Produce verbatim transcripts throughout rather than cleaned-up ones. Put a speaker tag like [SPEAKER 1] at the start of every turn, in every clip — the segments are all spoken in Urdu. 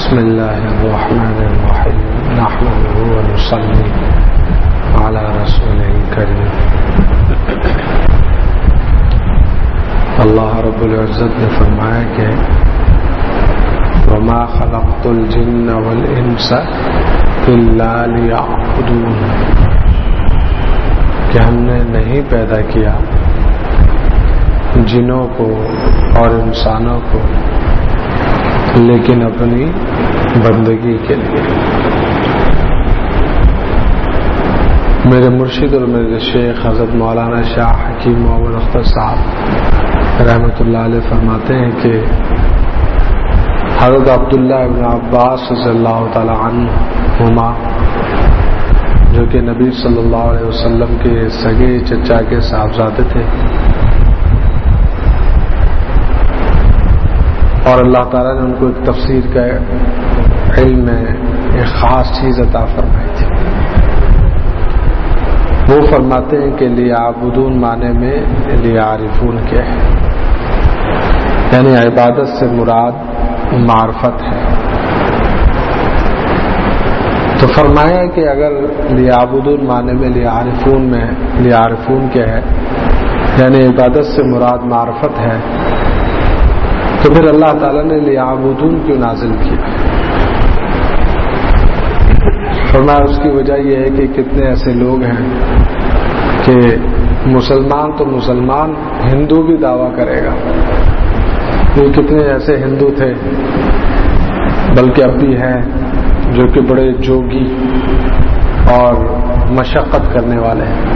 [SPEAKER 1] بسم اللہ الرحمن الرحیم نحمده ونصلی علی رسولہ الکریم. اللہ رب العزت نے فرمایا کہ وما خلقت الجن والانس الا لیعبدون، کہ ہم نے نہیں پیدا کیا جنوں کو اور انسانوں کو لیکن اپنی بندگی کے لیے. میرے مرشد اور میرے شیخ حضرت مولانا شاہ حکیم محمد اختر صاحب رحمۃ اللہ علیہ فرماتے ہیں کہ حضرت عبداللہ ابن عباس رضی اللہ تعالی عنہما، جو کہ نبی صلی اللہ علیہ وسلم کے سگے چچا کے صاحبزادے تھے، اور اللہ تعالیٰ نے ان کو ایک تفسیر کا علم میں ایک خاص چیز عطا فرمائی تھی. وہ فرماتے ہیں کہ لیعبدون معنی میں لیعرفون کیا ہے، یعنی عبادت سے مراد معرفت ہے. تو فرمایا کہ اگر لیعبدون معنی میں لیعرفون میں لیعرفون کیا ہے، یعنی عبادت سے مراد معرفت ہے، تو پھر اللہ تعالیٰ نے لیعبدون کیوں نازل کیا؟ فرمایا اس کی وجہ یہ ہے کہ کتنے ایسے لوگ ہیں کہ مسلمان تو مسلمان، ہندو بھی دعویٰ کرے گا. یہ کتنے ایسے ہندو تھے، بلکہ اب بھی ہیں، جو کہ بڑے جوگی اور مشقت کرنے والے ہیں.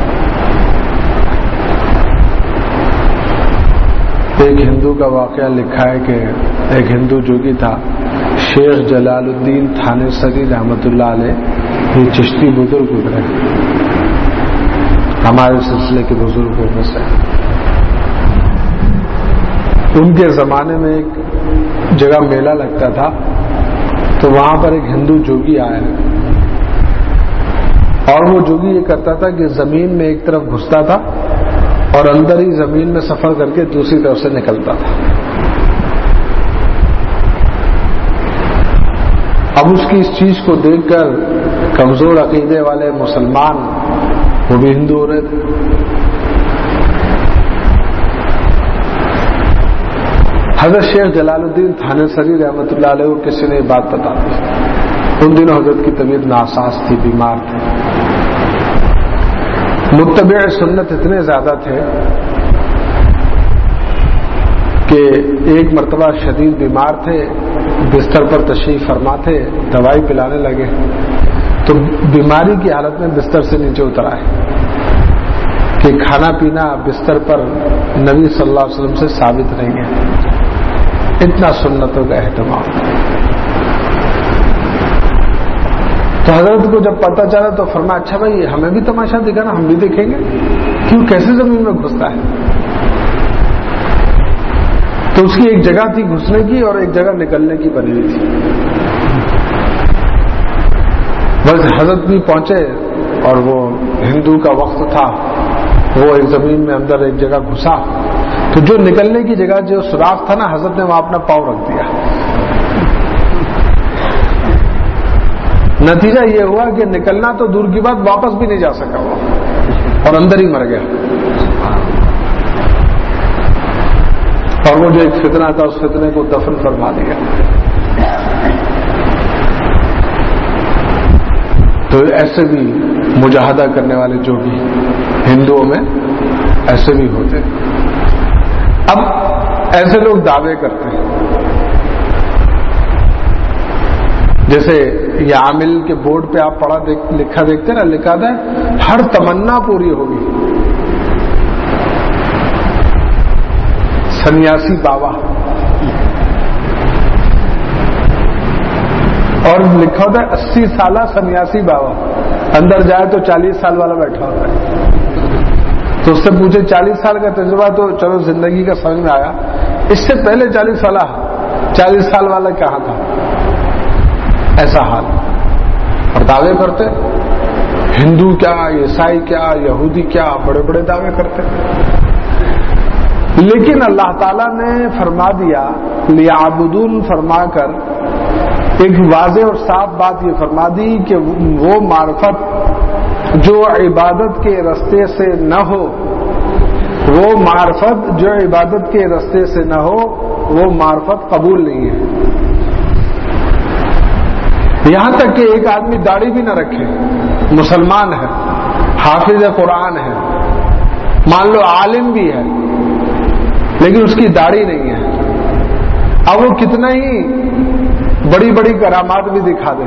[SPEAKER 1] ایک ہندو کا واقعہ لکھا ہے کہ ایک ہندو جوگی تھا، شیخ جلال الدین تھانے سری رحمۃ اللہ علیہ، یہ چشتی بزرگ گزرے، ہمارے سلسلے کے بزرگوں میں سے. ان کے زمانے میں ایک جگہ میلہ لگتا تھا، تو وہاں پر ایک ہندو جوگی آیا، اور وہ جوگی یہ کرتا تھا کہ زمین میں ایک طرف گھستا تھا اور اندر ہی زمین میں سفر کر کے دوسری طرف سے نکلتا تھا. اب اس کی اس چیز کو دیکھ کر کمزور عقیدے والے مسلمان، وہ بھی ہندو ہو رہے تھے، حضرت شیخ جلال الدین تھانے سری رحمۃ اللہ علیہ کو کسی نے یہ بات بتا دی. ان دنوں حضرت کی طبیعت ناساز تھی، بیمار تھے. متبع سنت اتنے زیادہ تھے کہ ایک مرتبہ شدید بیمار تھے، بستر پر تشریف فرما تھے، دوائی پلانے لگے تو بیماری کی حالت میں بستر سے نیچے اتر آئے کہ کھانا پینا بستر پر نبی صلی اللہ علیہ وسلم سے ثابت نہیں ہے. اتنا سنتوں کا اہتمام. تو حضرت کو جب پتہ چلا تو فرمایا اچھا بھائی ہمیں بھی تماشا دکھانا، ہم بھی دیکھیں گے کیوں کیسے زمین میں گھستا ہے. تو اس کی ایک جگہ تھی گھسنے کی اور ایک جگہ نکلنے کی بنی ہوئی تھی. بس حضرت بھی پہنچے اور وہ ہندو کا وقت تھا، وہ ایک زمین میں اندر ایک جگہ گھسا، تو جو نکلنے کی جگہ جو سوراخ تھا نا، حضرت نے وہاں اپنا پاؤں رکھ دیا. نتیجہ یہ ہوا کہ نکلنا تو دور کی بات، واپس بھی نہیں جا سکا وہ، اور اندر ہی مر گیا. اور وہ جو ایک فتنہ تھا اس فتنے کو دفن فرما دیا. تو ایسے بھی مجاہدہ کرنے والے جو بھی ہندوؤں میں ایسے بھی ہوتے. اب ایسے لوگ دعوے کرتے ہیں، جیسے یہ عامل کے بورڈ پہ آپ پڑھا دیکھ لکھا دیکھتے نا، لکھا تھا ہر تمنا پوری ہوگی، سنیاسی بابا، اور لکھا ہوتا ہے اسی سالہ سنیاسی بابا. اندر جائے تو چالیس سال والا بیٹھا ہوتا ہے. تو اس سے پوچھے چالیس سال کا تجربہ تو چلو زندگی کا سمجھ میں آیا، اس سے پہلے چالیس سالہ چالیس سال والا کہاں تھا؟ ایسا حال. اور دعوے کرتے ہندو کیا، عیسائی کیا، یہودی کیا، بڑے بڑے دعوے کرتے. لیکن اللہ تعالیٰ نے فرما دیا لیعبدون فرما کر ایک واضح اور صاف بات یہ فرما دی کہ وہ معرفت جو عبادت کے راستے سے نہ ہو وہ معرفت جو عبادت کے راستے سے نہ ہو وہ معرفت قبول نہیں ہے. یہاں تک کہ ایک آدمی داڑھی بھی نہ رکھے، مسلمان ہے، حافظ قرآن ہے، مان لو عالم بھی ہے، لیکن اس کی داڑھی نہیں ہے، اب وہ کتنا ہی بڑی بڑی کرامات بھی دکھا دے،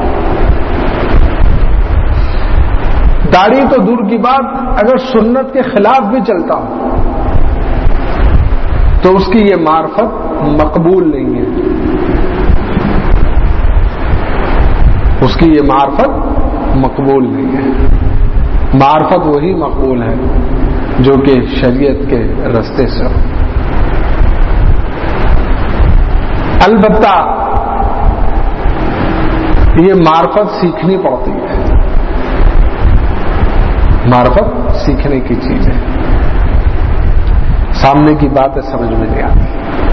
[SPEAKER 1] داڑھی تو دور کی بات اگر سنت کے خلاف بھی چلتا ہو تو اس کی یہ معرفت مقبول نہیں ہے، اس کی یہ معرفت مقبول نہیں ہے. معرفت وہی مقبول ہے جو کہ شریعت کے راستے سے ہو. البتہ یہ معرفت سیکھنی پڑتی ہے، معرفت سیکھنے کی چیز ہے، سامنے کی باتیں سمجھ میں نہیں آتی.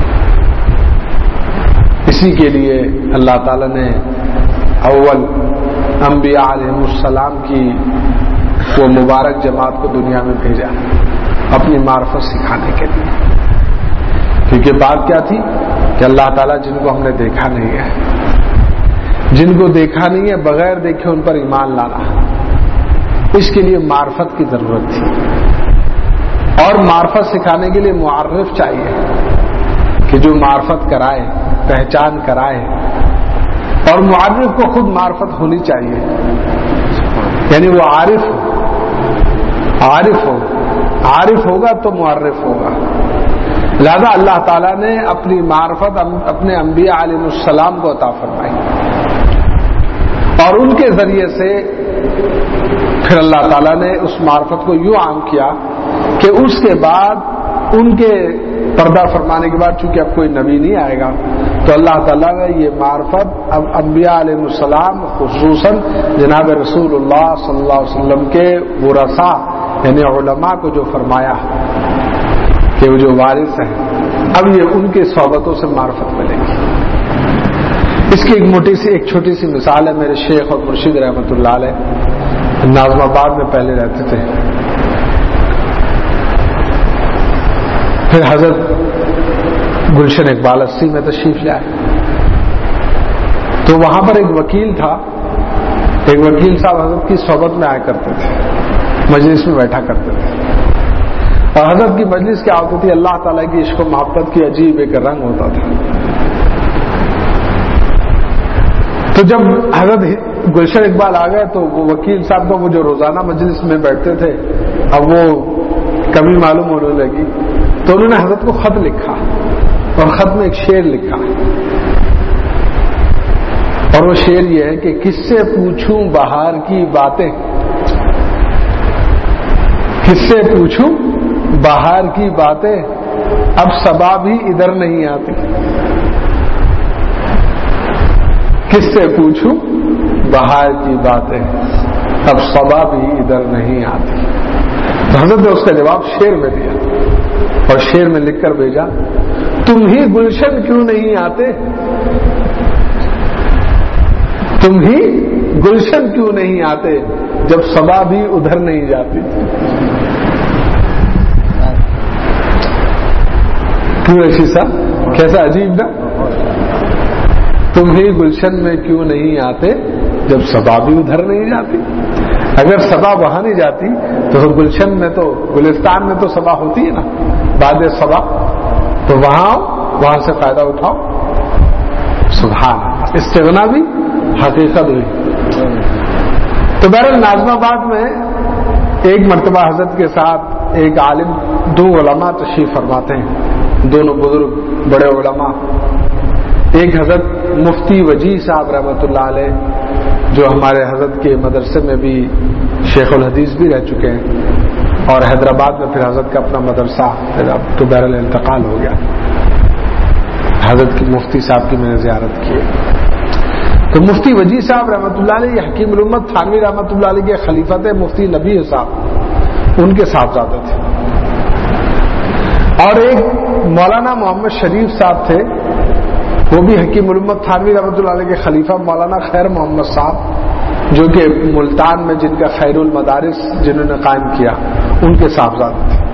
[SPEAKER 1] اسی کے لیے اللہ تعالی نے اول انبیاء علیہ السلام کی وہ مبارک جماعت کو دنیا میں بھیجا اپنی معرفت سکھانے کے لیے. کیونکہ بات کیا تھی کہ اللہ تعالیٰ جن کو ہم نے دیکھا نہیں ہے، جن کو دیکھا نہیں ہے بغیر دیکھے ان پر ایمان لانا، اس کے لیے معرفت کی ضرورت تھی. اور معرفت سکھانے کے لیے معرف چاہیے کہ جو معرفت کرائے، پہچان کرائے، اور معرف کو خود معرفت ہونی چاہیے، یعنی وہ عارف ہو، عارف ہو، عارف ہوگا تو معرف ہوگا. لہذا اللہ تعالیٰ نے اپنی معرفت اپنے انبیاء علیہ السلام کو عطا فرمائی، اور ان کے ذریعے سے پھر اللہ تعالیٰ نے اس معرفت کو یوں عام کیا کہ اس کے بعد ان کے پردہ فرمانے کے بعد چونکہ اب کوئی نبی نہیں آئے گا تو اللہ تعالیٰ نے یہ معرفت اب انبیاء علیہ السلام خصوصاً جناب رسول اللہ صلی اللہ علیہ وسلم کے ورثاء یعنی علماء کو جو فرمایا کہ وہ جو وارث ہیں اب یہ ان کی صحبتوں سے معرفت ملے گی. اس کی ایک موٹی سی ایک چھوٹی سی مثال ہے. میرے شیخ اور مرشد رحمۃ اللہ علیہ ناظم آباد میں پہلے رہتے تھے، پھر حضرت گلشن اقبال اسی میں تشریف لائے تو وہاں پر ایک وکیل تھا، ایک وکیل صاحب حضرت کی صحبت میں آیا کرتے تھے، مجلس میں بیٹھا کرتے تھے، اور حضرت کی مجلس کیا ہوتی تھی، اللہ تعالیٰ کی عشق و محبت کی عجیب ایک رنگ ہوتا تھا. تو جب حضرت گلشن اقبال آ گئے تو وہ وکیل صاحب کو وہ جو روزانہ مجلس میں بیٹھتے تھے اب وہ کمی معلوم ہونے لگی، تو انہوں نے حضرت کو خط لکھا اور خط میں ایک شعر لکھا، اور وہ شعر یہ ہے کہ کس سے پوچھوں بہار کی باتیں، کس سے پوچھوں بہار کی باتیں اب صبا بھی ادھر نہیں آتی، کس سے پوچھوں بہار کی باتیں اب صبا بھی ادھر نہیں آتی. تو حضرت نے اس کا جواب شعر میں دیا اور شعر میں لکھ کر بھیجا، تم ہی گلشن کیوں نہیں آتے، تم ہی گلشن کیوں نہیں آتے جب صبا بھی ادھر نہیں جاتی. کیوں ایسی سا کیسا عجیب نا، تم ہی گلشن میں کیوں نہیں آتے جب صبا بھی ادھر نہیں جاتی. اگر صبا وہاں نہیں جاتی تو گلشن میں تو گلستان میں تو صبا ہوتی ہے نا، بعد صبا، تو وہاں وہاں سے فائدہ اٹھاؤ. سبحان، استغنا بھی حقیقت ہوئی. تو بہرحال ناظم آباد میں ایک مرتبہ حضرت کے ساتھ ایک عالم، دو علماء تشریف فرماتے ہیں، دونوں بزرگ بڑے علماء، ایک حضرت مفتی وجیح صاحب رحمۃ اللہ علیہ جو ہمارے حضرت کے مدرسے میں بھی شیخ الحدیث بھی رہ چکے ہیں، اور حیدرآباد میں پھر حضرت کا اپنا مدرسہ تو بہرحال انتقال ہو گیا. حضرت کی مفتی صاحب کی میں نے زیارت کی. تو مفتی وجیح صاحب رحمۃ اللہ علیہ یہ حکیم الامت تھانوی رحمۃ اللہ علیہ کے خلیفت مفتی نبی صاحب ان کے صاحبزادے تھے. اور ایک مولانا محمد شریف صاحب تھے، وہ بھی حکیم الامت تھانوی رحمۃ اللہ علیہ کے خلیفہ مولانا خیر محمد صاحب جو کہ ملتان میں جن کا خیر المدارس جنہوں نے قائم کیا ان کے صاحبزادے تھے.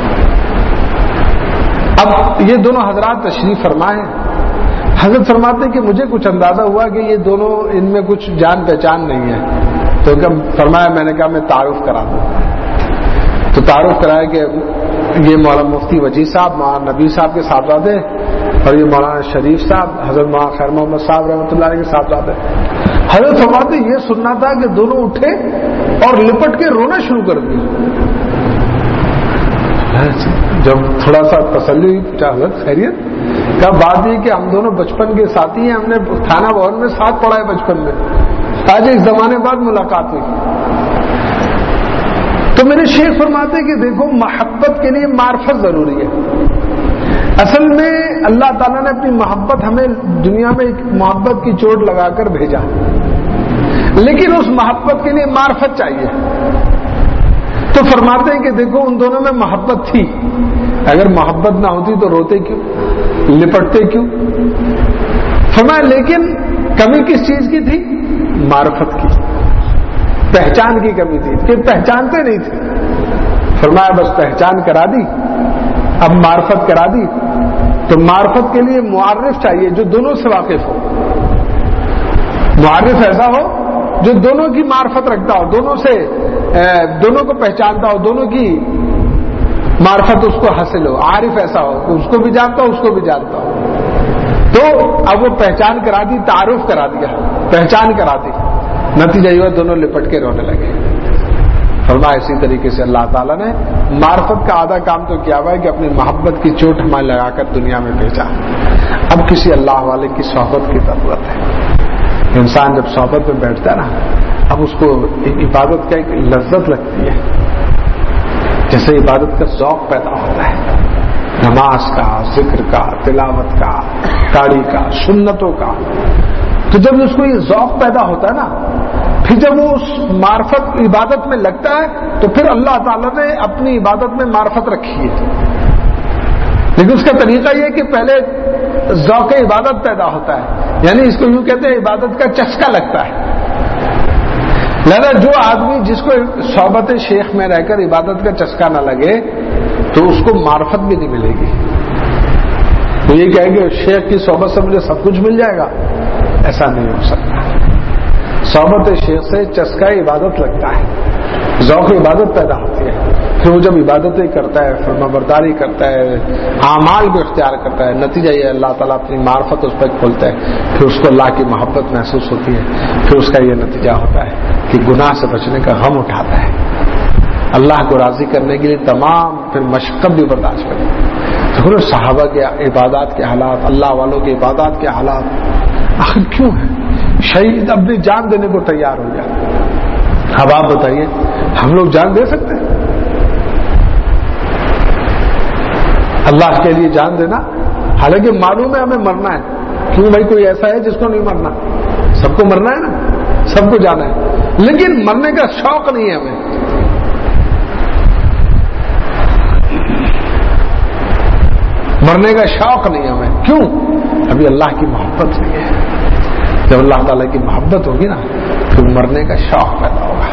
[SPEAKER 1] اب یہ دونوں حضرات تشریف فرمائے. حضرت فرماتے کہ مجھے کچھ اندازہ ہوا کہ یہ دونوں ان میں کچھ جان پہچان نہیں ہے, تو فرمایا میں نے کہا میں تعارف کرا دوں. تو تعارف کرایا کہ یہ مولانا مفتی وجیح صاحب مولانا نبی صاحب کے صاحبزادے اور یہ مولانا شریف صاحب حضرت مولانا خیر محمد صاحب رحمۃ اللہ علیہ کے صاحبزادے. حضرت فرماتے یہ سننا تھا کہ دونوں اٹھے اور لپٹ کے رونا شروع کر دیا. جب تھوڑا سا تسلی ہوئی حضرت خیریت کا بات یہ کہ ہم دونوں بچپن کے ساتھی ہیں, ہم نے تھانہ بھون میں ساتھ پڑھا ہے بچپن میں, آج ایک زمانے بعد ملاقات ہوئی. تو میرے شیخ فرماتے کہ دیکھو محبت کے لیے معرفت ضروری ہے. اصل میں اللہ تعالیٰ نے اپنی محبت ہمیں دنیا میں ایک محبت کی چوٹ لگا کر بھیجا, لیکن اس محبت کے لیے معرفت چاہیے. تو فرماتے ہیں کہ دیکھو ان دونوں میں محبت تھی, اگر محبت نہ ہوتی تو روتے کیوں, لپٹتے کیوں. فرمایا لیکن کمی کس چیز کی تھی؟ معرفت کی, پہچان کی کمی تھی کہ پہچانتے نہیں تھے. فرمایا بس پہچان کرا دی, اب معرفت کرا دی. تو معرفت کے لیے معرف چاہیے جو دونوں سے واقف ہو. معرف ایسا ہو جو دونوں کی معرفت رکھتا ہو, دونوں سے دونوں کو پہچانتا ہو, دونوں کی معرفت اس کو حاصل ہو. عارف ایسا ہو کہ اس کو بھی جانتا ہو اس کو بھی جانتا ہو. تو اب وہ پہچان کرا دی, تعارف کرا دیا, پہچان کرا دی. نتیجہ یہ دونوں لپٹ کے رونے لگے. فرمایا اسی طریقے سے اللہ تعالیٰ نے معرفت کا آدھا کام تو کیا ہوا ہے کہ اپنی محبت کی چوٹ ہمیں لگا کر دنیا میں بھیجا. اب کسی اللہ والے کی صحبت کی ضرورت ہے. انسان جب صحبت میں بیٹھتا ہے نا, اب اس کو عبادت کا ایک لذت لگتی ہے, جیسے عبادت کا ذوق پیدا ہوتا ہے, نماز کا, ذکر کا, تلاوت کا, قاری کا, سنتوں کا. تو جب اس کو یہ ذوق پیدا ہوتا ہے نا, پھر جب وہ اس معرفت عبادت میں لگتا ہے تو پھر اللہ تعالیٰ نے اپنی عبادت میں معرفت رکھی ہے. لیکن اس کا طریقہ یہ کہ پہلے ذوق عبادت پیدا ہوتا ہے, یعنی اس کو یوں کہتے ہیں عبادت کا چسکا لگتا ہے. لہذا جو آدمی جس کو صحبت شیخ میں رہ کر عبادت کا چسکا نہ لگے تو اس کو معرفت بھی نہیں ملے گی. تو یہ کہے کہ شیخ کی صحبت سے مجھے سب کچھ مل جائے گا, ایسا نہیں ہو سکتا. صحبت شیخ سے چسکا عبادت لگتا ہے, ذوق عبادت پیدا ہوتی ہے. پھر وہ جب عبادتیں کرتا ہے, فرما برداری کرتا ہے, اعمال کو اختیار کرتا ہے, نتیجہ یہ اللہ تعالیٰ اپنی معرفت اس پر کھولتا ہے. پھر اس کو اللہ کی محبت محسوس ہوتی ہے. پھر اس کا یہ نتیجہ ہوتا ہے کہ گناہ سے بچنے کا غم اٹھاتا ہے, اللہ کو راضی کرنے کے لیے تمام پھر مشقت بھی برداشت کرتا ہے. تو صحابہ کے عبادات کے حالات, اللہ والوں کے عبادات کے حالات آخر کیوں ہیں؟ شہید اپنی جان دینے کو تیار ہو گیا. اب آپ بتائیے ہم لوگ جان دے سکتے ہیں اللہ کے لیے جان دینا؟ حالانکہ معلوم ہے ہمیں مرنا ہے. کیوں بھائی کوئی ایسا ہے جس کو نہیں مرنا؟ سب کو مرنا ہے نا, سب کو جانا ہے, لیکن مرنے کا شوق نہیں ہے ہمیں. مرنے کا شوق نہیں ہے ہمیں. کیوں؟ ابھی اللہ کی محبت نہیں ہے. جب اللہ تعالیٰ کی محبت ہوگی نا پھر مرنے کا شوق پیدا ہوگا,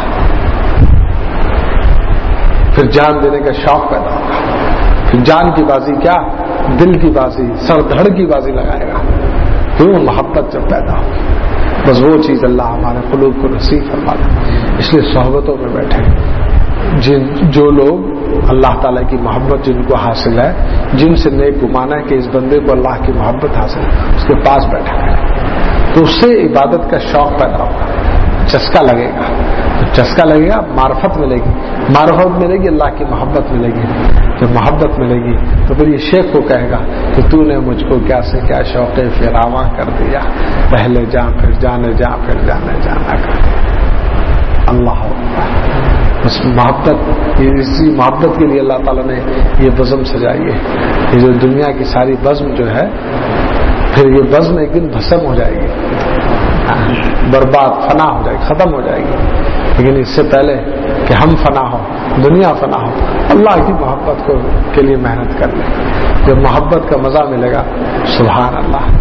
[SPEAKER 1] پھر جان دینے کا شوق پیدا ہوگا. پھر جان کی بازی کیا, دل کی بازی, سر دھڑ کی بازی لگائے گا. پھر وہ محبت جب پیدا ہوگی, بس وہ چیز اللہ ہمارے قلوب کو نصیب فرما دے. اس لیے صحبتوں میں بیٹھے جن جو لوگ اللہ تعالیٰ کی محبت جن کو حاصل ہے, جن سے نیک گمان ہے کہ اس بندے کو اللہ کی محبت حاصل ہے, اس کے پاس بیٹھا ہے تو اس سے عبادت کا شوق پیدا ہوگا, چسکا لگے گا. چسکا لگے گا, معرفت ملے گی, معرفت ملے گی, اللہ کی محبت ملے گی. جب محبت ملے گی تو پھر یہ شیخ کو کہے گا کہ تو نے مجھ کو کیا سے کیا شوق فراواں کر دیا, پہلے جا پھر جانے جا پھر جانے جانا کر دیا. اللہ بس محبت, اسی محبت کے لیے اللہ تعالیٰ نے یہ بزم سجائی ہے. یہ جو دنیا کی ساری بزم جو ہے, پھر یہ بزم ایک دن بھسم ہو جائے گی, برباد, فنا ہو جائے گی, ختم ہو جائے گی. لیکن اس سے پہلے کہ ہم فنا ہو, دنیا فنا ہو, اللہ کی محبت کو کے لیے محنت کر لیں. جب محبت کا مزہ ملے گا, سبحان اللہ,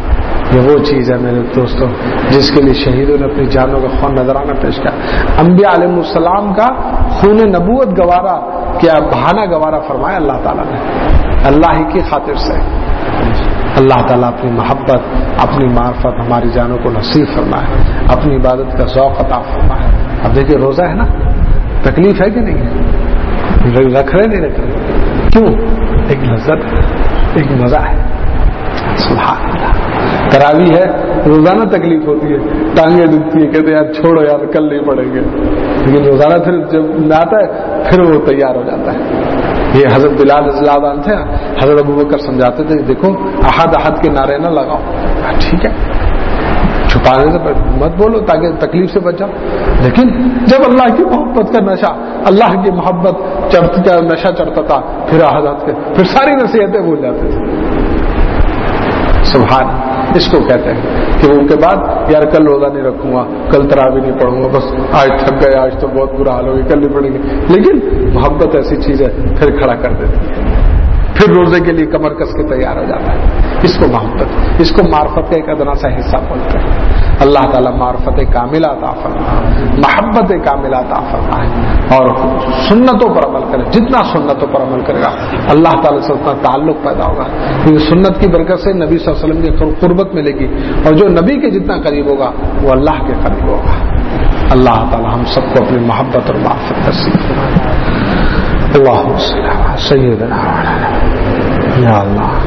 [SPEAKER 1] یہ وہ چیز ہے میرے دوستوں جس کے لیے شہیدوں نے اپنی جانوں کا خون نذرانہ پیش کیا. انبیاء علیہ السلام کا خون نبوت گوارا کیا بہانہ گوارا فرمایا اللہ تعالیٰ نے اللہ ہی کی خاطر سے. اللہ تعالیٰ اپنی محبت اپنی معرفت ہماری جانوں کو نصیب فرمائے, اپنی عبادت کا ذوق عطا فرمائے. اب دیکھیے روزہ ہے نا, تکلیف ہے کہ نہیں ہے؟ رکھ رہے نہیں رکھ رہے کیوں؟ ایک لذت ہے, ایک مزہ ہے. سبحان اللہ. تراویح ہے روزانہ تکلیف ہوتی ہے, ٹانگیں دکھتی ہے, کہتے ہیں یار چھوڑو یار کل نہیں پڑیں گے, لیکن روزانہ پھر جب آتا ہے پھر وہ تیار ہو جاتا ہے. یہ حضرت بلال رضی اللہ عنہ تھے, حضرت ابو بکر سمجھاتے تھے دیکھو احد احد کے نعرے نہ لگاؤ, ٹھیک ہے چھپانے سے مت بولو تاکہ تکلیف سے بچ جاؤ, لیکن جب اللہ کی محبت کا نشہ, اللہ کی محبت چڑھتا کا نشہ چڑھتا تھا پھر احد احد کے پھر ساری نصیحتیں بھول جاتے تھے. سبحان, اس کو کہتے ہیں کہ ان کے بعد یار کل روزہ نہیں رکھوں گا, کل تراویح نہیں پڑھوں گا, بس آج تھک گئے, آج تو بہت برا حال ہو گیا, کل نہیں پڑھیں گے. لیکن محبت ایسی چیز ہے پھر کھڑا کر دیتی ہے, پھر روزے کے لیے کمر کس کے تیار ہو جاتا ہے. اس کو محبت, اس کو معرفت کا ایک ادنا سا حصہ بولتے ہیں. اللہ تعالیٰ معرفت کاملہ عطا فرمائے, محبت کاملہ عطا فرمائے, اور سنتوں پر عمل کرے. جتنا سنتوں پر عمل کرے گا اللہ تعالیٰ سے اتنا تعلق پیدا ہوگا, کیونکہ سنت کی برکت سے نبی صلی اللہ علیہ وسلم کی قربت ملے گی, اور جو نبی کے جتنا قریب ہوگا وہ اللہ کے قریب ہوگا. اللہ تعالیٰ ہم سب کو اپنی محبت اور معرفت نصیب فرمائے. اللہم صلی علی سیدنا یا اللہ.